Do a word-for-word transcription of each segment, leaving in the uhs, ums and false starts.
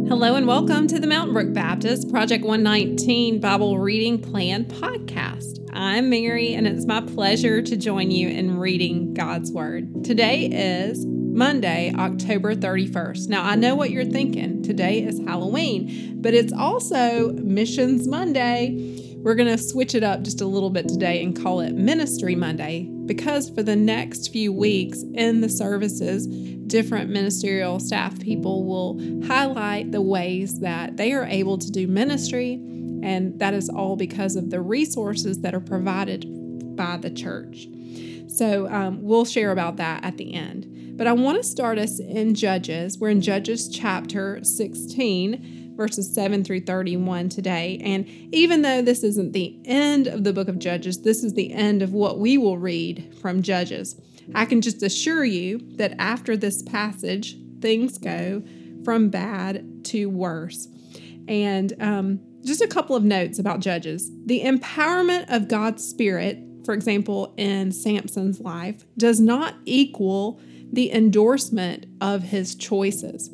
Hello and welcome to the Mountain Brook Baptist Project one nineteen Bible Reading Plan podcast. I'm Mary and it's my pleasure to join you in reading God's Word. Today is Monday, October thirty-first. Now I know what you're thinking. Today is Halloween, but it's also Missions Monday. We're going to switch it up just a little bit today and call it Ministry Monday because for the next few weeks in the services, different ministerial staff people will highlight the ways that they are able to do ministry, and that is all because of the resources that are provided by the church. So um, we'll share about that at the end. But I want to start us in Judges. We're in Judges chapter sixteen, verses seven through thirty-one today. And even though this isn't the end of the book of Judges, this is the end of what we will read from Judges. I can just assure you that after this passage, things go from bad to worse. And um, just a couple of notes about Judges. The empowerment of God's Spirit, for example, in Samson's life, does not equal the endorsement of his choices.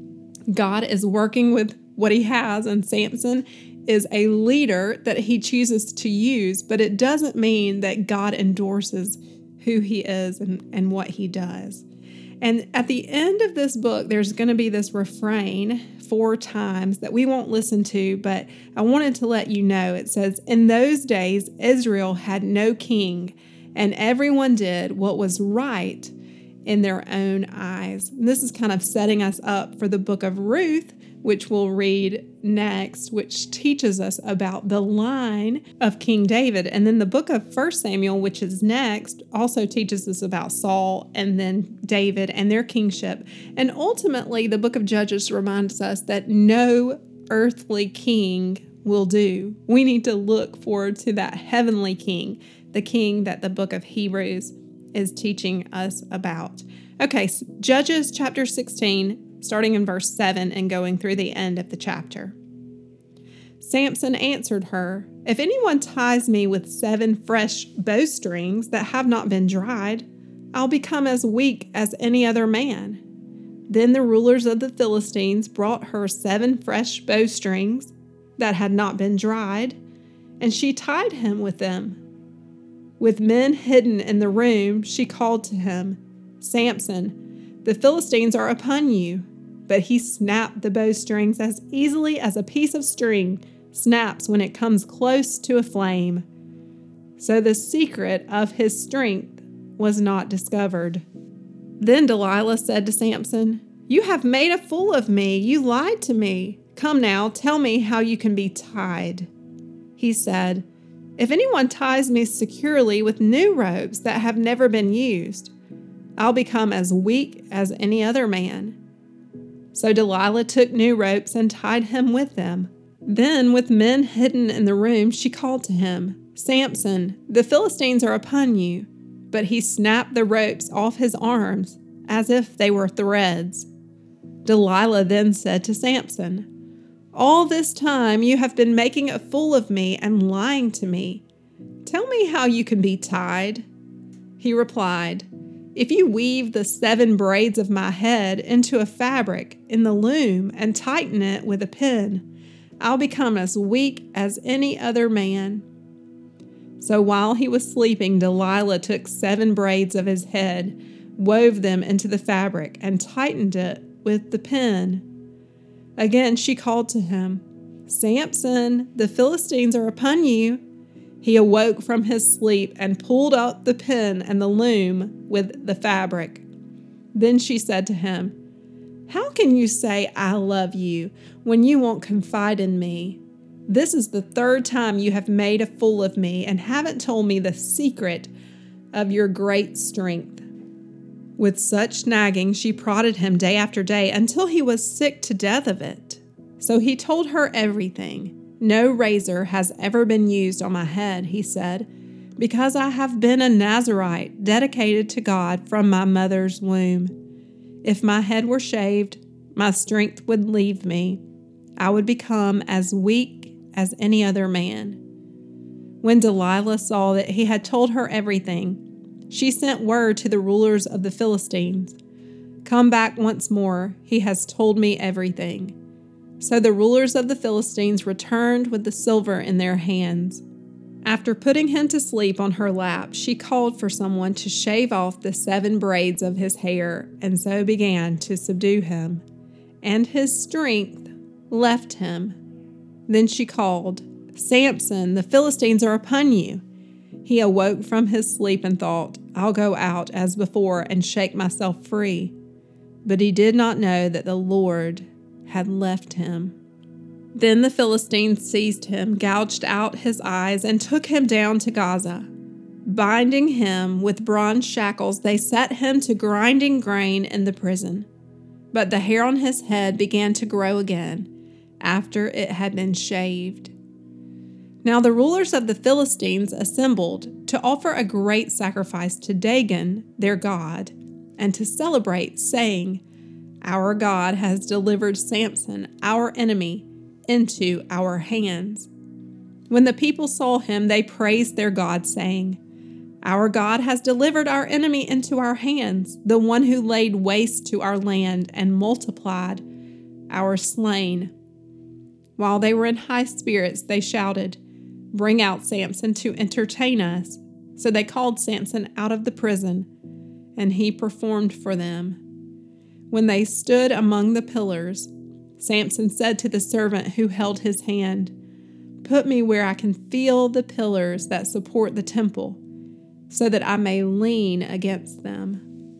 God is working with what he has, and Samson is a leader that he chooses to use, but it doesn't mean that God endorses who he is and, and what he does. And at the end of this book, there's going to be this refrain four times that we won't listen to, but I wanted to let you know. It says, "In those days, Israel had no king, and everyone did what was right in their own eyes." And this is kind of setting us up for the book of Ruth, which we'll read next, which teaches us about the line of King David. And then the book of First Samuel, which is next, also teaches us about Saul and then David and their kingship. And ultimately, the book of Judges reminds us that no earthly king will do. We need to look forward to that heavenly king, the king that the book of Hebrews is teaching us about. Okay, so Judges chapter sixteen, starting in verse seven and going through the end of the chapter. Samson answered her, "If anyone ties me with seven fresh bowstrings that have not been dried, I'll become as weak as any other man." Then the rulers of the Philistines brought her seven fresh bowstrings that had not been dried, and she tied him with them. With men hidden in the room, she called to him, "Samson, the Philistines are upon you." But he snapped the bowstrings as easily as a piece of string snaps when it comes close to a flame. So the secret of his strength was not discovered. Then Delilah said to Samson, "You have made a fool of me. You lied to me. Come now, tell me how you can be tied." He said, "If anyone ties me securely with new ropes that have never been used, I'll become as weak as any other man." So Delilah took new ropes and tied him with them. Then, with men hidden in the room, she called to him, "Samson, the Philistines are upon you." But he snapped the ropes off his arms as if they were threads. Delilah then said to Samson, "All this time you have been making a fool of me and lying to me. Tell me how you can be tied." He replied, "If you weave the seven braids of my head into a fabric in the loom and tighten it with a pin, I'll become as weak as any other man." So while he was sleeping, Delilah took seven braids of his head, wove them into the fabric, and tightened it with the pin. Again she called to him, "Samson, the Philistines are upon you." He awoke from his sleep and pulled out the pin and the loom with the fabric. Then she said to him, "How can you say I love you when you won't confide in me? This is the third time you have made a fool of me and haven't told me the secret of your great strength." With such nagging, she prodded him day after day until he was sick to death of it. So he told her everything. "No razor has ever been used on my head," he said, "because I have been a Nazirite dedicated to God from my mother's womb. If my head were shaved, my strength would leave me. I would become as weak as any other man." When Delilah saw that he had told her everything, she sent word to the rulers of the Philistines, "Come back once more. He has told me everything." So the rulers of the Philistines returned with the silver in their hands. After putting him to sleep on her lap, she called for someone to shave off the seven braids of his hair, and so began to subdue him. And his strength left him. Then she called, "Samson, the Philistines are upon you." He awoke from his sleep and thought, "I'll go out as before and shake myself free." But he did not know that the Lord had left him. Then the Philistines seized him, gouged out his eyes, and took him down to Gaza. Binding him with bronze shackles, they set him to grinding grain in the prison. But the hair on his head began to grow again, after it had been shaved. Now the rulers of the Philistines assembled to offer a great sacrifice to Dagon, their god, and to celebrate, saying, "Our God has delivered Samson, our enemy, into our hands." When the people saw him, they praised their God, saying, "Our God has delivered our enemy into our hands, the one who laid waste to our land and multiplied our slain." While they were in high spirits, they shouted, "Bring out Samson to entertain us." So they called Samson out of the prison, and he performed for them. When they stood among the pillars, Samson said to the servant who held his hand, "Put me where I can feel the pillars that support the temple, so that I may lean against them."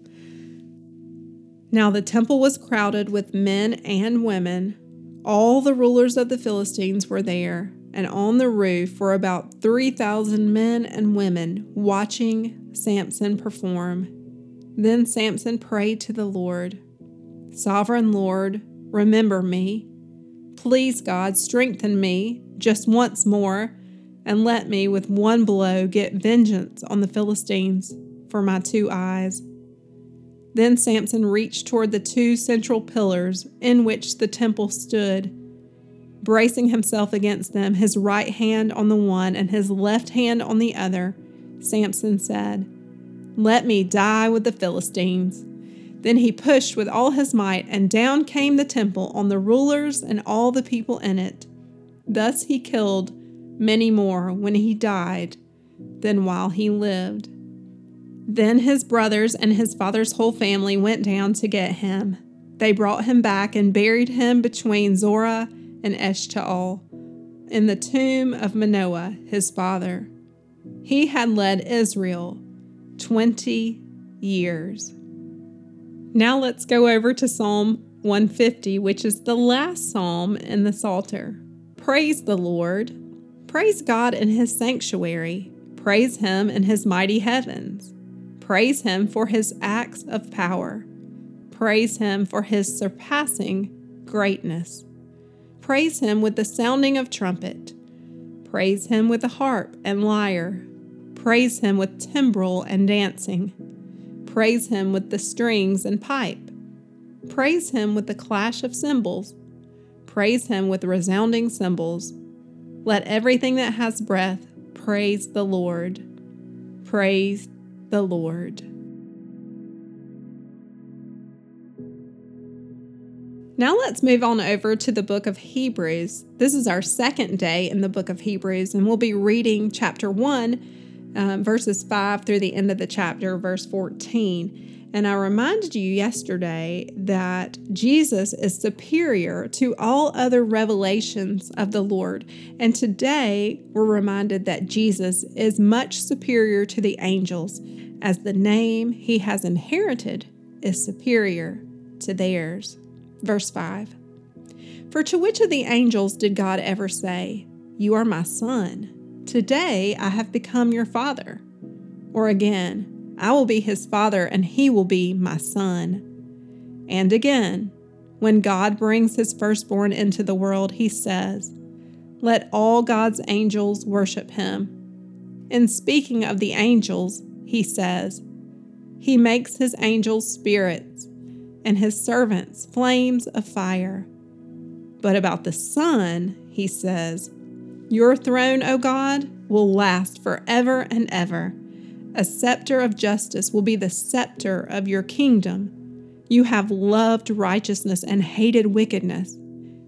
Now the temple was crowded with men and women. All the rulers of the Philistines were there, and on the roof were about three thousand men and women watching Samson perform. Then Samson prayed to the Lord, "Sovereign Lord, remember me. Please, God, strengthen me just once more, and let me with one blow get vengeance on the Philistines for my two eyes." Then Samson reached toward the two central pillars in which the temple stood. Bracing himself against them, his right hand on the one and his left hand on the other, Samson said, "Let me die with the Philistines." Then he pushed with all his might, and down came the temple on the rulers and all the people in it. Thus he killed many more when he died than while he lived. Then his brothers and his father's whole family went down to get him. They brought him back and buried him between Zorah and Eshtaol in the tomb of Manoah, his father. He had led Israel twenty years. Now let's go over to Psalm one fifty, which is the last psalm in the Psalter. Praise the Lord. Praise God in his sanctuary. Praise him in his mighty heavens. Praise him for his acts of power. Praise him for his surpassing greatness. Praise him with the sounding of trumpet. Praise him with the harp and lyre. Praise him with timbrel and dancing. Praise him with the strings and pipe. Praise him with the clash of cymbals. Praise him with resounding cymbals. Let everything that has breath praise the Lord. Praise the Lord. Now let's move on over to the book of Hebrews. This is our second day in the book of Hebrews, and we'll be reading chapter one, um, verses five through the end of the chapter, verse fourteen. And I reminded you yesterday that Jesus is superior to all other revelations of the Lord. And today we're reminded that Jesus is much superior to the angels, as the name he has inherited is superior to theirs. Verse five. For to which of the angels did God ever say, "You are my son. Today I have become your father"? Or again, "I will be his father and he will be my son"? And again, when God brings his firstborn into the world, he says, "Let all God's angels worship him." In speaking of the angels, he says, "He makes his angels spirits and his servants flames of fire." But about the Son, he says, "Your throne, O God, will last forever and ever. A scepter of justice will be the scepter of your kingdom. You have loved righteousness and hated wickedness.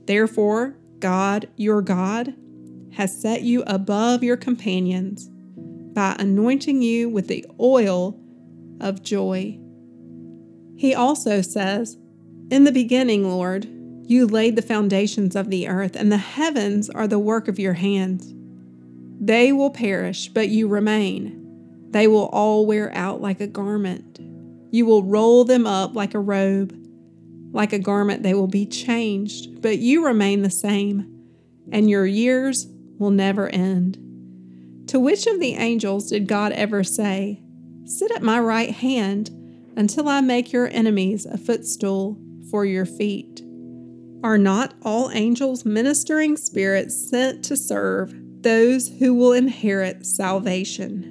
Therefore, God, your God, has set you above your companions by anointing you with the oil of joy. He also says, in the beginning, Lord, you laid the foundations of the earth, and the heavens are the work of your hands. They will perish, but you remain. They will all wear out like a garment. You will roll them up like a robe. Like a garment, they will be changed, but you remain the same, and your years will never end. To which of the angels did God ever say, sit at my right hand until I make your enemies a footstool for your feet? Are not all angels ministering spirits sent to serve those who will inherit salvation?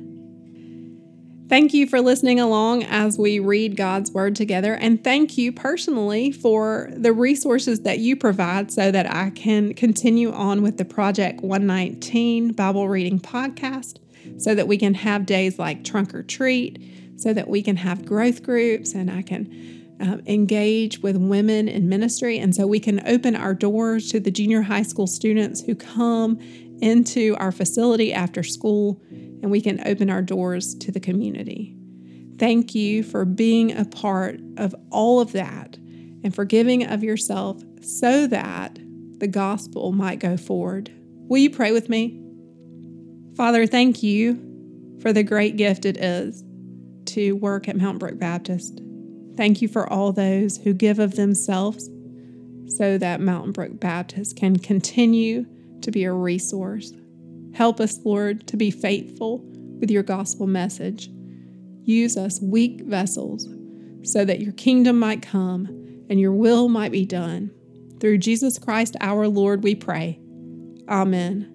Thank you for listening along as we read God's Word together, and thank you personally for the resources that you provide so that I can continue on with the Project one nineteen Bible Reading Podcast, so that we can have days like Trunk or Treat, so that we can have growth groups, and I can uh, engage with women in ministry, and so we can open our doors to the junior high school students who come into our facility after school, and we can open our doors to the community. Thank you for being a part of all of that and for giving of yourself so that the gospel might go forward. Will you pray with me? Father, thank you for the great gift it is to work at Mountain Brook Baptist. Thank you for all those who give of themselves so that Mountain Brook Baptist can continue to be a resource. Help us, Lord, to be faithful with your gospel message. Use us, weak vessels, so that your kingdom might come and your will might be done. Through Jesus Christ our Lord, we pray. Amen.